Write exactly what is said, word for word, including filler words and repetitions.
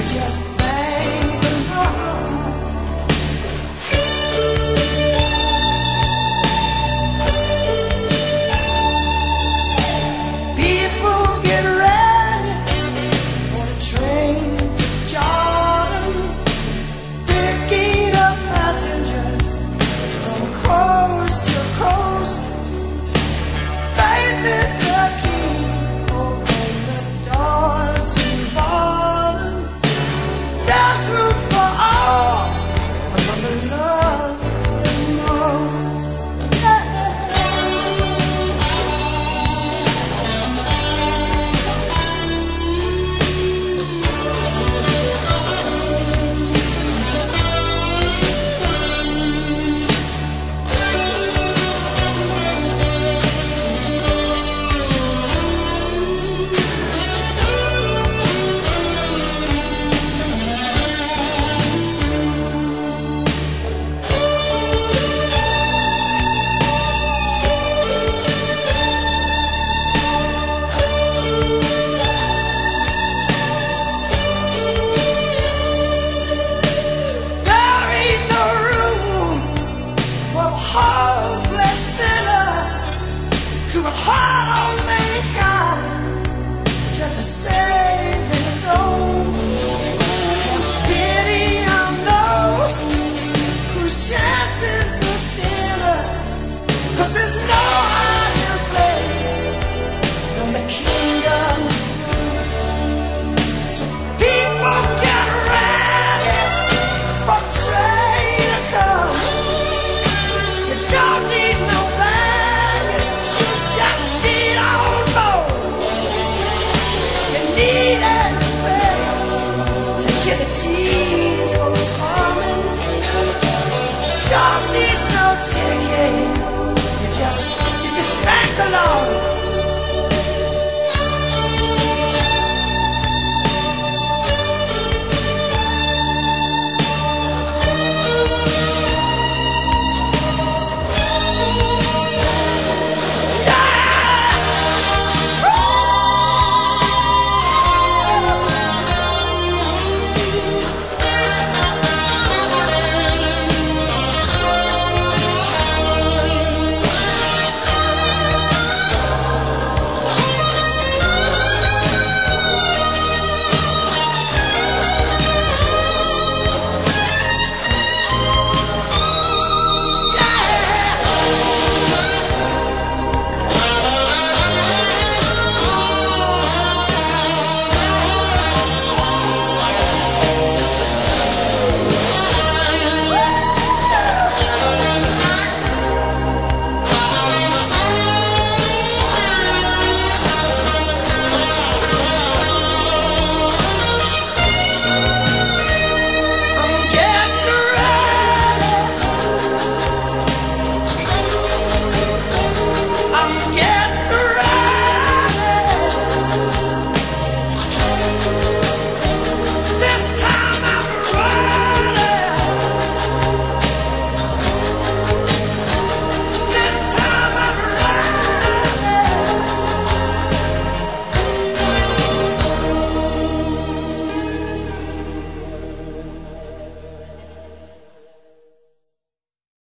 Just thank the Lord. People get ready for the train to Jordan, picking up passengers from coast to coast. Faith is the key. Open the doors and fallen. There's room for all. I'm gonna love you most. There ain't no room for a hopeless sinner who would hard on mankind just to save his own. Have pity on those whose chances are thinner, 'cause there's no hiding place from the kingdom's throne. So people get ready for the train to come. You don't need no baggage, you just need on board. You need